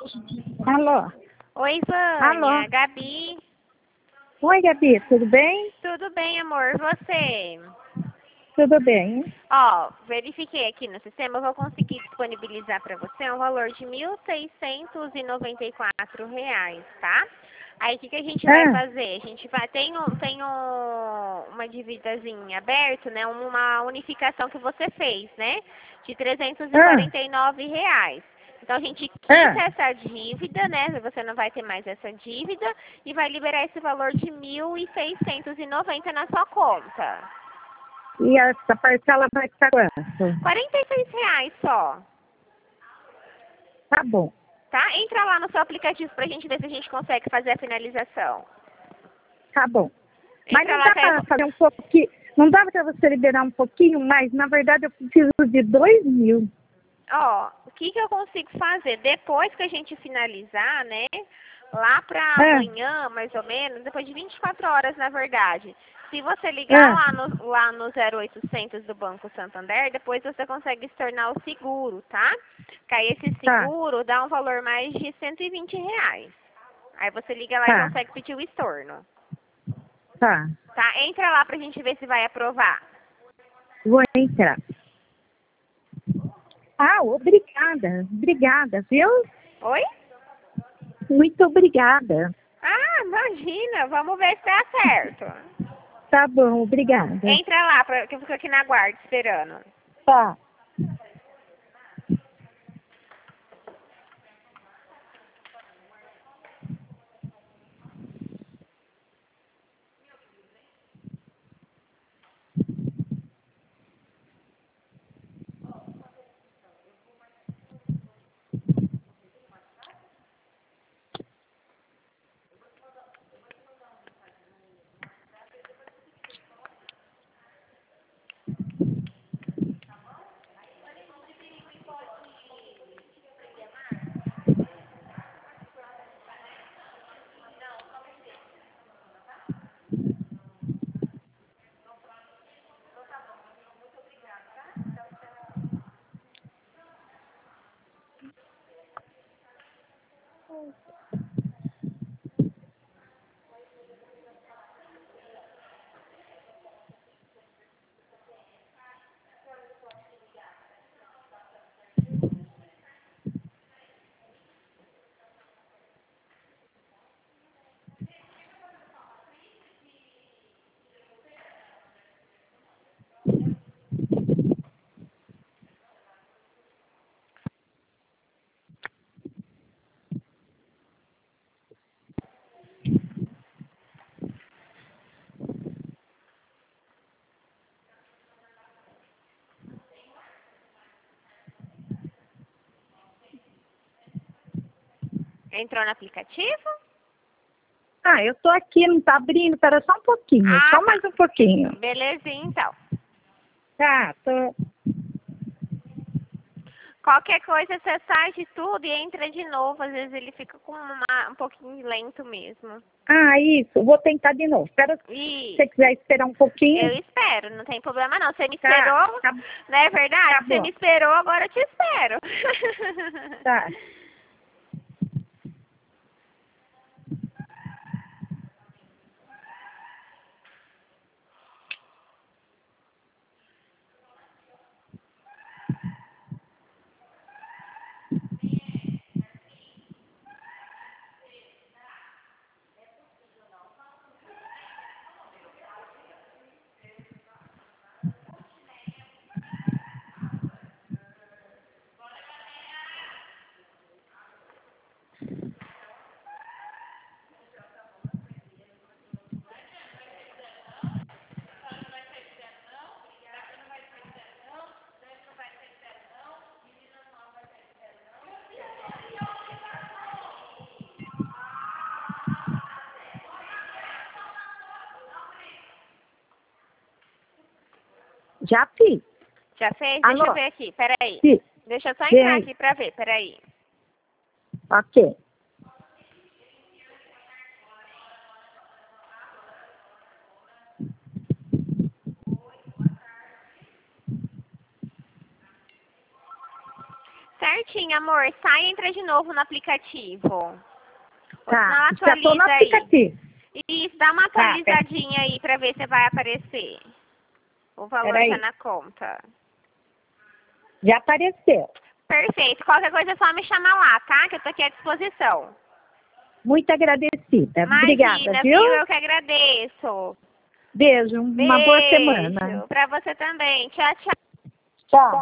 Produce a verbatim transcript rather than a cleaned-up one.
Alô? Oi, Alô? Vânia, Gabi. Oi, Gabi, tudo bem? Tudo bem, amor? Você? Tudo bem. Ó, verifiquei aqui no sistema, eu vou conseguir disponibilizar para você um valor de mil seiscentos e noventa e quatro reais, tá? Aí, o que, que a gente vai Ah, fazer? A gente vai, tem, um, tem um, uma dívidazinha aberta, né? Uma unificação que você fez, né? De trezentos e ah, quarenta e nove reais. Então, a gente ah. quita essa dívida, né? Você não vai ter mais essa dívida e vai liberar esse valor de mil seiscentos e noventa na sua conta. E essa parcela vai estar quanto? quarenta e seis reais só, Tá bom, tá? Entra lá no seu aplicativo pra gente ver se a gente consegue fazer a finalização. tá bom. Mas Entra não lá dá que aí... para fazer um pouquinho, não dá para você liberar um pouquinho mais? Na verdade, eu preciso de dois mil. Ó, o que que eu consigo fazer? Depois que a gente finalizar, né? Lá pra Ah, amanhã, mais ou menos, depois de vinte e quatro horas, na verdade. Se você ligar ah, lá no, lá no zero oitocentos do Banco Santander, depois você consegue se tornar o seguro, tá? Que aí esse tá, seguro dá um valor mais de cento e vinte reais. Aí você liga lá e tá, consegue pedir o estorno. tá. Tá? Entra lá pra gente ver se vai aprovar. Vou entrar. Ah, obrigada, obrigada, viu? Oi? Muito obrigada. Ah, imagina. Vamos ver se dá certo. Tá bom, obrigada. Entra lá, pra, que eu fico aqui na guarda esperando. Tá. Entrou no aplicativo? Ah, eu tô aqui, não tá abrindo, espera só um pouquinho, Ah, só tá. mais um pouquinho. Belezinha, então. Tá, tô. Qualquer coisa, você sai de tudo e entra de novo. Às vezes ele fica com uma, um pouquinho lento mesmo. Ah, isso, vou tentar de novo. Espera, se E você quiser esperar um pouquinho. eu espero, não tem problema não. Você me Tá, esperou, tá, não é tá verdade? Você bom, me esperou, agora eu te espero. tá. Já fiz. Já fez? Deixa eu Alô? ver aqui, peraí. Sim, Deixa eu só entrar vem. aqui pra ver, peraí. Ok. Certinho, amor. Sai e entra de novo no aplicativo. Tá, Ou senão já tô no atualiza aí. aplicativo. Isso, dá uma Tá, atualizadinha aí pra ver se vai aparecer o valor Peraí. já na conta. Já apareceu. Perfeito. Qualquer coisa é só me chamar lá, tá? Que eu tô aqui à disposição. Muito agradecida. Imagina, Obrigada, viu? viu? Eu que agradeço. Beijo, uma boa semana. Beijo pra você também. Tchau, tchau. Tchau.